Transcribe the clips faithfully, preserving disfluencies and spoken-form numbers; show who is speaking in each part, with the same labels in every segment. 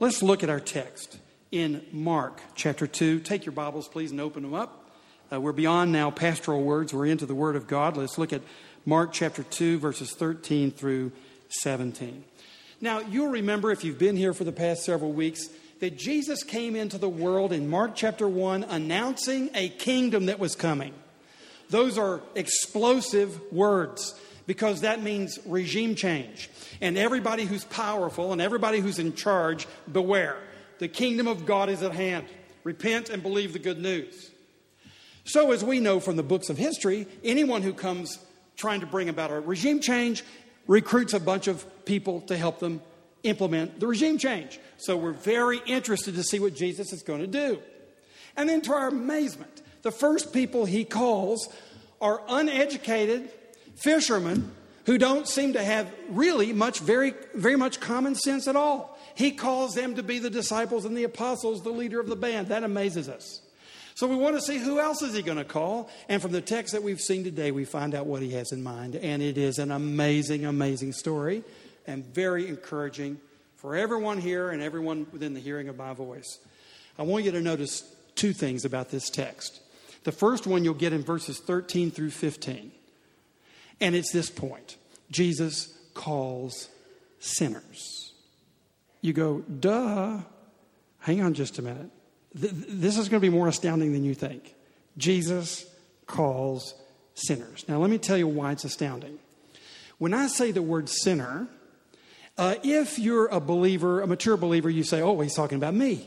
Speaker 1: Let's look at our text in Mark chapter two. Take your Bibles, please, and open them up. Uh, we're beyond now pastoral words. We're into the Word of God. Let's look at Mark chapter two, verses thirteen through seventeen. Now, you'll remember, if you've been here for the past several weeks, that Jesus came into the world in Mark chapter one announcing a kingdom that was coming. Those are explosive words because that means regime change. And everybody who's powerful and everybody who's in charge, beware. The kingdom of God is at hand. Repent and believe the good news. So as we know from the books of history, anyone who comes trying to bring about a regime change recruits a bunch of people to help them implement the regime change. So we're very interested to see what Jesus is going to do. And then to our amazement, the first people he calls are uneducated fishermen who don't seem to have really much, very, very much common sense at all. He calls them to be the disciples and the apostles, the leader of the band. That amazes us. So we want to see who else is he going to call. And from the text that we've seen today, we find out what he has in mind. And it is an amazing, amazing story and very encouraging for everyone here and everyone within the hearing of my voice. I want you to notice two things about this text. The first one you'll get in verses thirteen through fifteen. And it's this point. Jesus calls sinners. You go, duh. Hang on just a minute. This is going to be more astounding than you think. Jesus calls sinners. Now, let me tell you why it's astounding. When I say the word sinner, uh, if you're a believer, a mature believer, you say, oh, he's talking about me.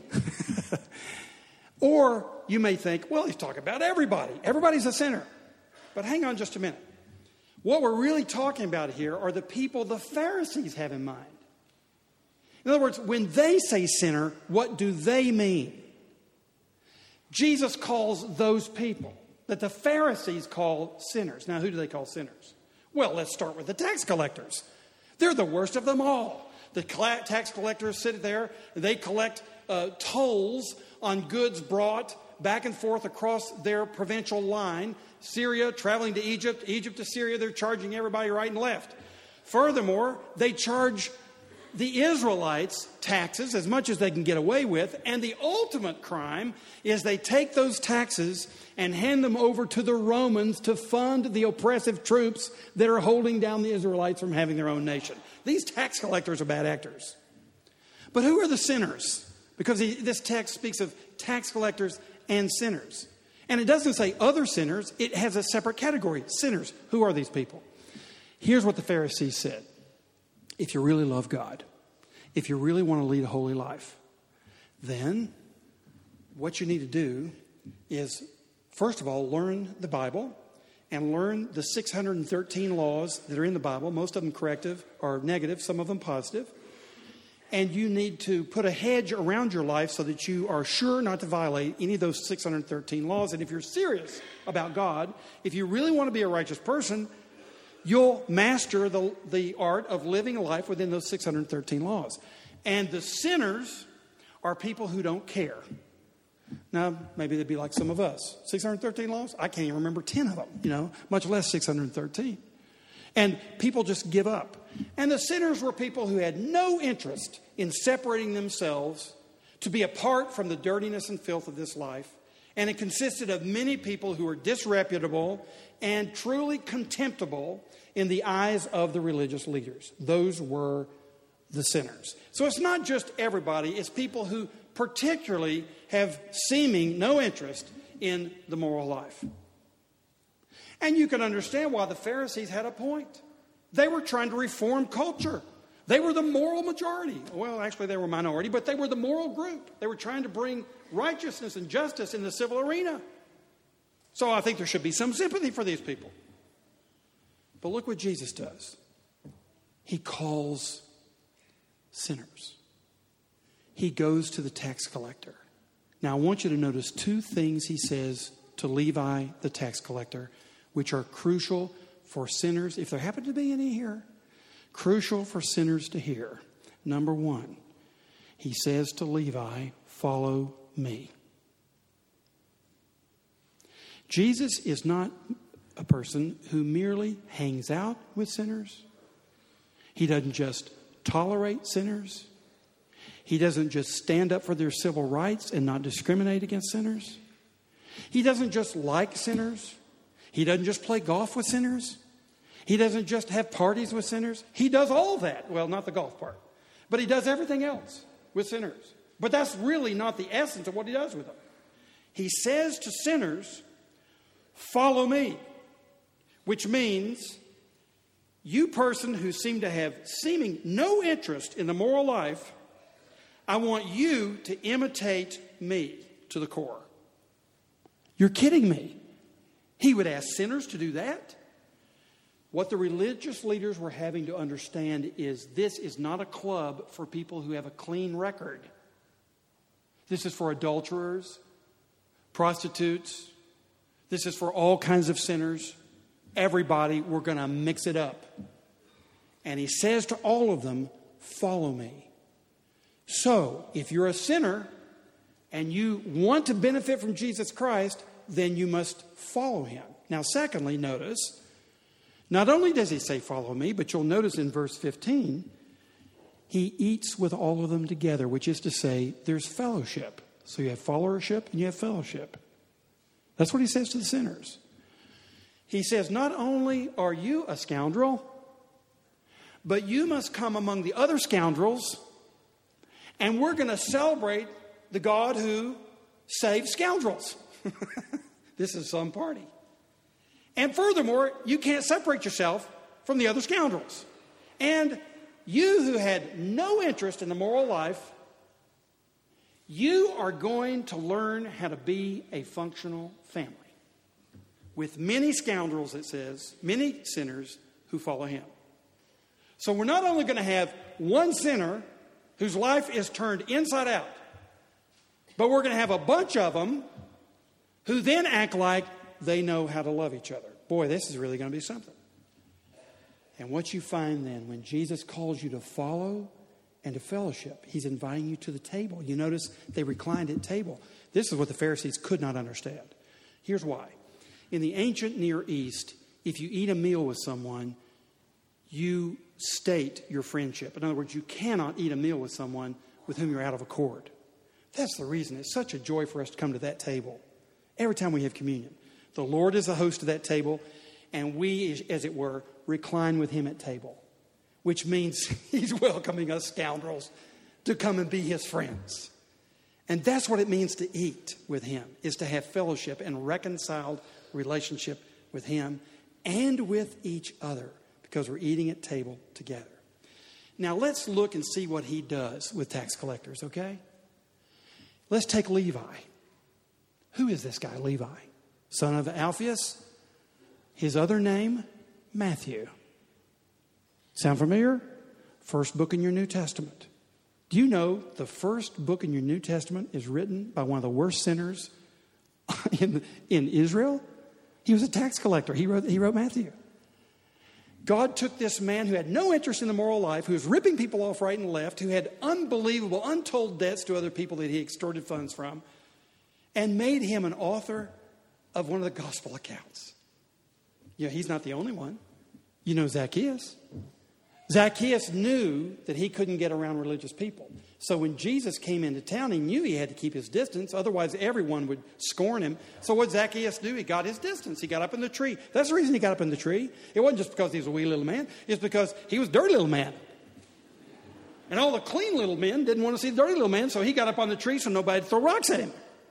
Speaker 1: Or you may think, well, he's talking about everybody. Everybody's a sinner. But hang on just a minute. What we're really talking about here are the people the Pharisees have in mind. In other words, when they say sinner, what do they mean? Jesus calls those people that the Pharisees call sinners. Now, who do they call sinners? Well, let's start with the tax collectors. They're the worst of them all. The tax collectors sit there. They collect uh, tolls on goods brought back and forth across their provincial line. Syria, traveling to Egypt, Egypt to Syria, they're charging everybody right and left. Furthermore, they charge the Israelites taxes as much as they can get away with, and the ultimate crime is they take those taxes and hand them over to the Romans to fund the oppressive troops that are holding down the Israelites from having their own nation. These tax collectors are bad actors. But who are the sinners? Because he, this text speaks of tax collectors and sinners. And it doesn't say other sinners, it has a separate category. Sinners. Who are these people? Here's what the Pharisees said. If you really love God, if you really want to lead a holy life, then what you need to do is, first of all, learn the Bible and learn the six hundred thirteen laws that are in the Bible, most of them corrective or negative, some of them positive. And you need to put a hedge around your life so that you are sure not to violate any of those six hundred thirteen laws. And if you're serious about God, if you really want to be a righteous person, you'll master the, the art of living a life within those six hundred thirteen laws. And the sinners are people who don't care. Now, maybe they'd be like some of us. six hundred thirteen laws? I can't even remember ten of them, you know, much less six hundred thirteen. And people just give up. And the sinners were people who had no interest in separating themselves to be apart from the dirtiness and filth of this life. And it consisted of many people who were disreputable and truly contemptible in the eyes of the religious leaders. Those were the sinners. So it's not just everybody. It's people who particularly have seeming no interest in the moral life. And you can understand why the Pharisees had a point. They were trying to reform culture. They were the moral majority. Well, actually, they were a minority, but they were the moral group. They were trying to bring righteousness and justice in the civil arena. So I think there should be some sympathy for these people. But look what Jesus does. He calls sinners. He goes to the tax collector. Now, I want you to notice two things he says to Levi, the tax collector, which are crucial for sinners, if there happen to be any here, crucial for sinners to hear. Number one, he says to Levi, follow me. Jesus is not a person who merely hangs out with sinners. He doesn't just tolerate sinners. He doesn't just stand up for their civil rights and not discriminate against sinners. He doesn't just like sinners. He doesn't just play golf with sinners. He doesn't just have parties with sinners. He does all that. Well, not the golf part. But he does everything else with sinners. But that's really not the essence of what he does with them. He says to sinners, follow me. Which means, you person who seem to have seeming no interest in the moral life, I want you to imitate me to the core. You're kidding me. He would ask sinners to do that? What the religious leaders were having to understand is this is not a club for people who have a clean record. This is for adulterers, prostitutes. This is for all kinds of sinners. Everybody, we're going to mix it up. And he says to all of them, follow me. So, if you're a sinner and you want to benefit from Jesus Christ, then you must follow him. Now, secondly, notice, not only does he say follow me, but you'll notice in verse fifteen, he eats with all of them together, which is to say there's fellowship. So you have followership and you have fellowship. That's what he says to the sinners. He says, not only are you a scoundrel, but you must come among the other scoundrels, and we're going to celebrate the God who saves scoundrels. This is some party. And furthermore, you can't separate yourself from the other scoundrels. And you who had no interest in the moral life, you are going to learn how to be a functional family. With many scoundrels, it says, many sinners who follow him. So we're not only going to have one sinner whose life is turned inside out, but we're going to have a bunch of them who then act like they know how to love each other. Boy, this is really going to be something. And what you find then, when Jesus calls you to follow and to fellowship, he's inviting you to the table. You notice they reclined at table. This is what the Pharisees could not understand. Here's why. In the ancient Near East, if you eat a meal with someone, you state your friendship. In other words, you cannot eat a meal with someone with whom you're out of accord. That's the reason it's such a joy for us to come to that table every time we have communion. The Lord is the host of that table, and we, as it were, recline with him at table, which means he's welcoming us scoundrels to come and be his friends. And that's what it means to eat with him, is to have fellowship and reconciled relationship with him and with each other, because we're eating at table together. Now let's look and see what he does with tax collectors, okay? Let's take Levi. Who is this guy, Levi? Son of Alphaeus. His other name, Matthew. Sound familiar? First book in your New Testament. Do you know the first book in your New Testament is written by one of the worst sinners in, in Israel? He was a tax collector. He wrote, he wrote Matthew. God took this man who had no interest in the moral life, who was ripping people off right and left, who had unbelievable, untold debts to other people that he extorted funds from, and made him an author of one of the gospel accounts. Yeah, he's not the only one. You know Zacchaeus. Zacchaeus knew that he couldn't get around religious people. So when Jesus came into town, he knew he had to keep his distance. Otherwise, everyone would scorn him. So what did Zacchaeus do? He got his distance. He got up in the tree. That's the reason he got up in the tree. It wasn't just because he was a wee little man. It's because he was a dirty little man. And all the clean little men didn't want to see the dirty little man, so he got up on the tree so nobody would throw rocks at him.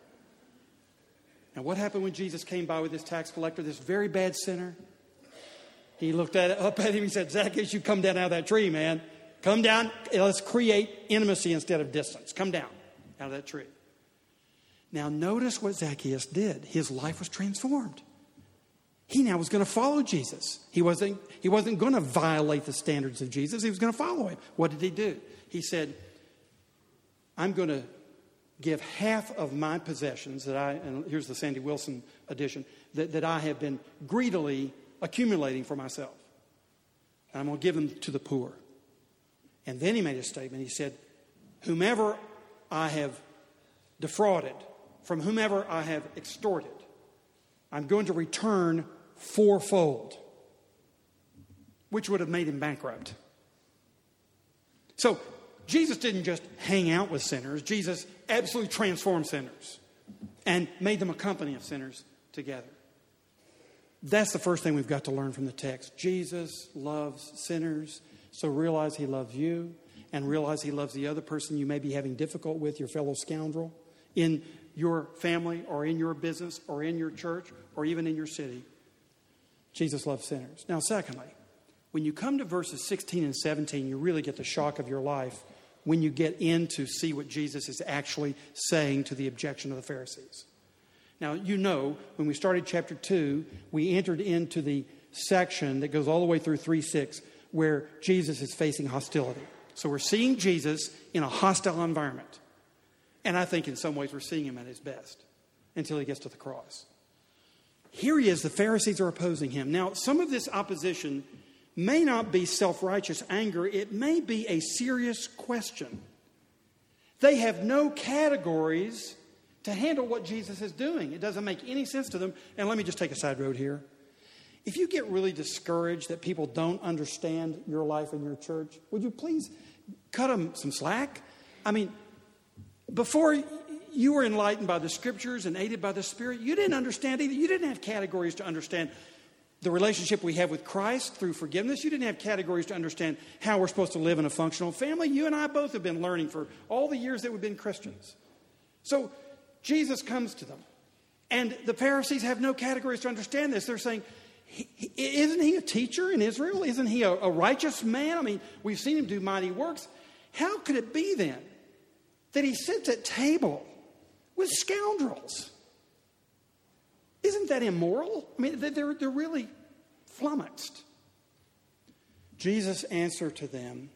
Speaker 1: Now, what happened when Jesus came by with this tax collector, this very bad sinner? He looked at it, up at him. He said, Zacchaeus, you come down out of that tree, man. Come down. Let's create intimacy instead of distance. Come down out of that tree. Now, notice what Zacchaeus did. His life was transformed. He now was going to follow Jesus. He wasn't, he wasn't going to violate the standards of Jesus. He was going to follow him. What did he do? He said, I'm going to give half of my possessions that I, and here's the Sandy Wilson edition, that, that I have been greedily accumulating for myself. And I'm going to give them to the poor. And then he made a statement. He said, whomever I have defrauded, from whomever I have extorted, I'm going to return fourfold, which would have made him bankrupt. So Jesus didn't just hang out with sinners. Jesus absolutely transformed sinners and made them a company of sinners together. That's the first thing we've got to learn from the text. Jesus loves sinners, so realize he loves you and realize he loves the other person you may be having difficult with, your fellow scoundrel, in your family or in your business or in your church or even in your city. Jesus loves sinners. Now, secondly, when you come to verses sixteen and seventeen, you really get the shock of your life when you get in to see what Jesus is actually saying to the objection of the Pharisees. Now, you know, when we started chapter two, we entered into the section that goes all the way through three six, where Jesus is facing hostility. So we're seeing Jesus in a hostile environment. And I think in some ways we're seeing him at his best until he gets to the cross. Here he is, the Pharisees are opposing him. Now, some of this opposition may not be self-righteous anger. It may be a serious question. They have no categories to handle what Jesus is doing. It doesn't make any sense to them. And let me just take a side road here. If you get really discouraged that people don't understand your life in your church, would you please cut them some slack? I mean, before you were enlightened by the Scriptures and aided by the Spirit, you didn't understand either. You didn't have categories to understand the relationship we have with Christ through forgiveness. You didn't have categories to understand how we're supposed to live in a functional family. You and I both have been learning for all the years that we've been Christians. So Jesus comes to them. And the Pharisees have no categories to understand this. They're saying, isn't he a teacher in Israel? Isn't he a, a righteous man? I mean, we've seen him do mighty works. How could it be then that he sits at table with scoundrels? Isn't that immoral? I mean, they're, they're really flummoxed. Jesus' answer to them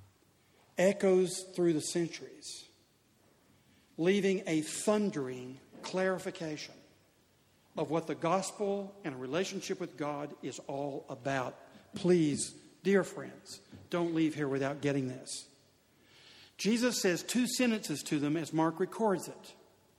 Speaker 1: echoes through the centuries, leaving a thundering clarification of what the gospel and a relationship with God is all about. Please, dear friends, don't leave here without getting this. Jesus says two sentences to them as Mark records it.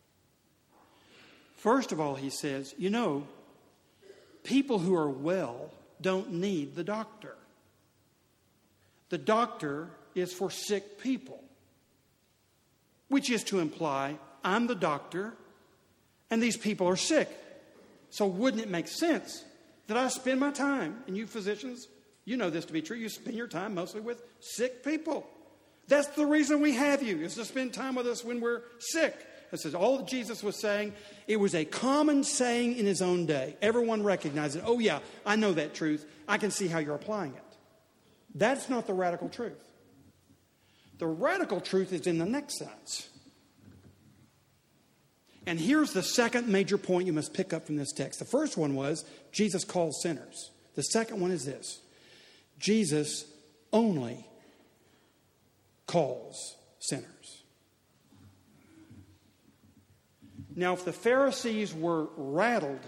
Speaker 1: First of all, he says, you know, people who are well don't need the doctor. The doctor is for sick people, which is to imply, I'm the doctor and these people are sick. So wouldn't it make sense that I spend my time, and you physicians, you know this to be true, you spend your time mostly with sick people. That's the reason we have you, is to spend time with us when we're sick. This is all that Jesus was saying. It was a common saying in his own day. Everyone recognized it. Oh yeah, I know that truth. I can see how you're applying it. That's not the radical truth. The radical truth is in the next sentence. And here's the second major point you must pick up from this text. The first one was Jesus calls sinners. The second one is this: Jesus only calls sinners. Now, if the Pharisees were rattled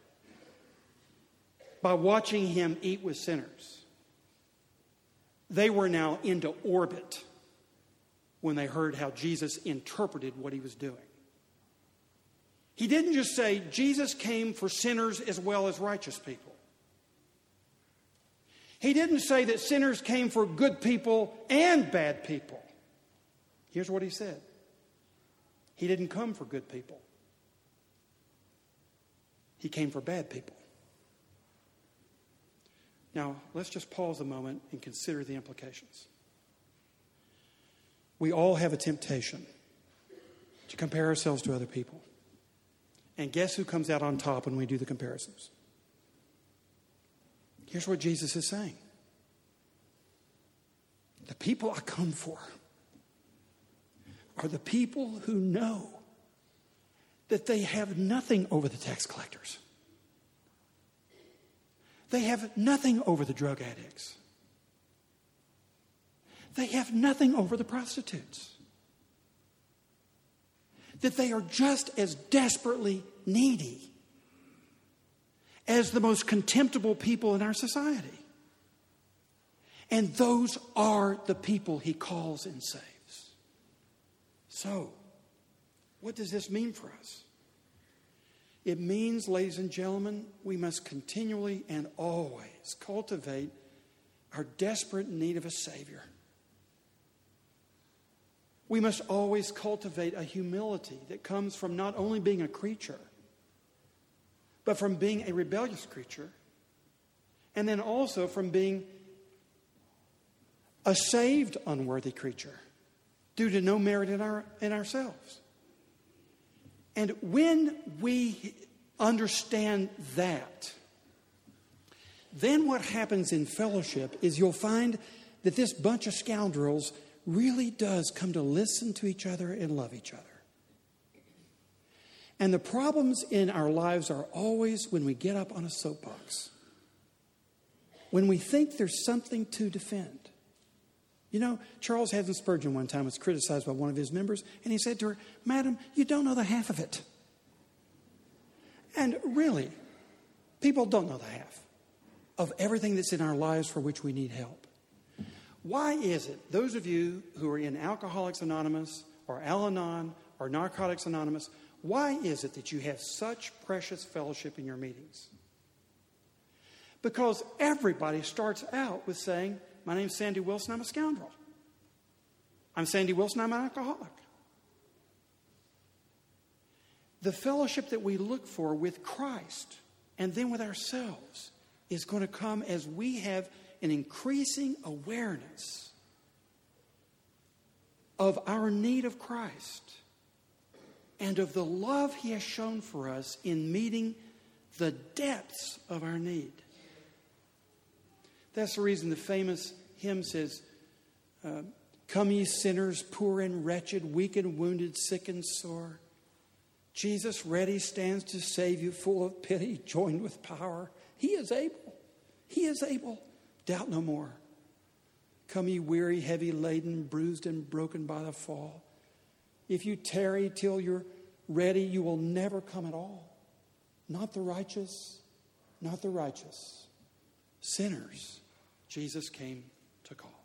Speaker 1: by watching him eat with sinners, they were now into orbit when they heard how Jesus interpreted what he was doing. He didn't just say Jesus came for sinners as well as righteous people. He didn't say that sinners came for good people and bad people. Here's what he said. He didn't come for good people. He came for bad people. Now, let's just pause a moment and consider the implications. We all have a temptation to compare ourselves to other people. And guess who comes out on top when we do the comparisons? Here's what Jesus is saying. The people I come for are the people who know that they have nothing over the tax collectors. They have nothing over the drug addicts. They have nothing over the prostitutes. That they are just as desperately needy as the most contemptible people in our society. And those are the people he calls and saves. So, what does this mean for us? It means, ladies and gentlemen, we must continually and always cultivate our desperate need of a Savior. We must always cultivate a humility that comes from not only being a creature, but from being a rebellious creature, and then also from being a saved, unworthy creature due to no merit in our in ourselves. And when we understand that, then what happens in fellowship is you'll find that this bunch of scoundrels really does come to listen to each other and love each other. And the problems in our lives are always when we get up on a soapbox, when we think there's something to defend. You know, Charles Haddon Spurgeon one time was criticized by one of his members, and he said to her, "Madam, you don't know the half of it." And really, people don't know the half of everything that's in our lives for which we need help. Why is it, those of you who are in Alcoholics Anonymous or Al-Anon or Narcotics Anonymous, why is it that you have such precious fellowship in your meetings? Because everybody starts out with saying, "My name's Sandy Wilson, I'm a scoundrel. I'm Sandy Wilson, I'm an alcoholic." The fellowship that we look for with Christ and then with ourselves is going to come as we have an increasing awareness of our need of Christ and of the love He has shown for us in meeting the depths of our need. That's the reason the famous hymn says, uh, "Come ye sinners, poor and wretched, weak and wounded, sick and sore. Jesus ready stands to save you, full of pity, joined with power. He is able. He is able. Doubt no more. Come ye weary, heavy laden, bruised and broken by the fall. If you tarry till you're ready, you will never come at all. Not the righteous, not the righteous. Sinners, Jesus came to call."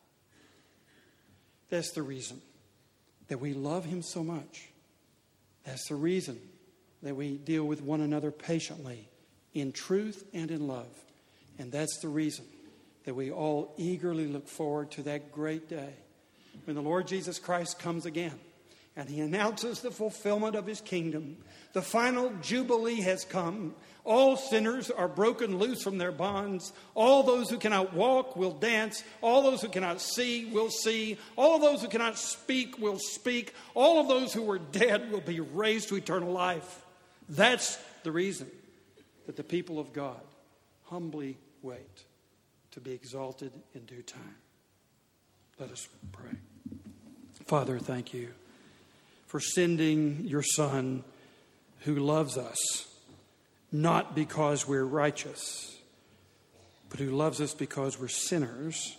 Speaker 1: That's the reason that we love Him so much. That's the reason that we deal with one another patiently, in truth and in love. And that's the reason that we all eagerly look forward to that great day when the Lord Jesus Christ comes again and He announces the fulfillment of His kingdom. The final jubilee has come. All sinners are broken loose from their bonds. All those who cannot walk will dance. All those who cannot see will see. All those who cannot speak will speak. All of those who were dead will be raised to eternal life. That's the reason that the people of God humbly wait to be exalted in due time. Let us pray. Father, thank you for sending your Son who loves us, not because we're righteous, but who loves us because we're sinners,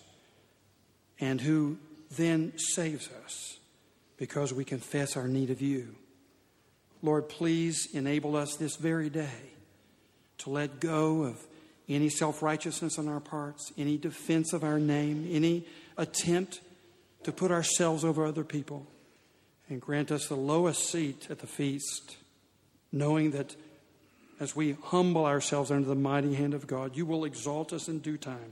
Speaker 1: and who then saves us because we confess our need of you. Lord, please enable us this very day to let go of any self-righteousness on our parts, any defense of our name, any attempt to put ourselves over other people, and grant us the lowest seat at the feast, knowing that as we humble ourselves under the mighty hand of God, you will exalt us in due time.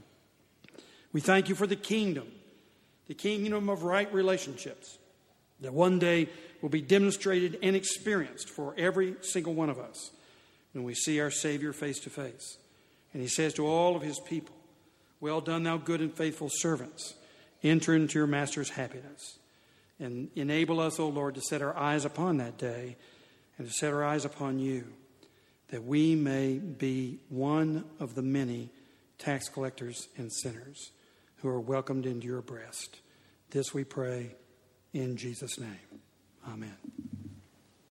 Speaker 1: We thank you for the kingdom, the kingdom of right relationships, that one day will be demonstrated and experienced for every single one of us when we see our Savior face to face. And He says to all of His people, "Well done, thou good and faithful servants. Enter into your Master's happiness." And enable us, O Lord, to set our eyes upon that day and to set our eyes upon you, that we may be one of the many tax collectors and sinners who are welcomed into your breast. This we pray in Jesus' name. Amen.